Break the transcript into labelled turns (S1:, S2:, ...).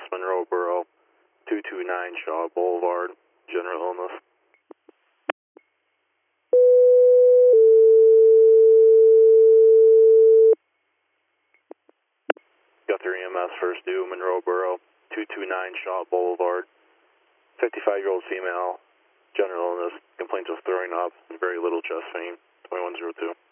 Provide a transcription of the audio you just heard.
S1: Monroe Borough, 229 Shaw Boulevard, general illness. Guthrie EMS first due, Monroe Borough, 229 Shaw Boulevard, 55-year-old female, general illness, complaints of throwing up, and very little chest pain, 2102.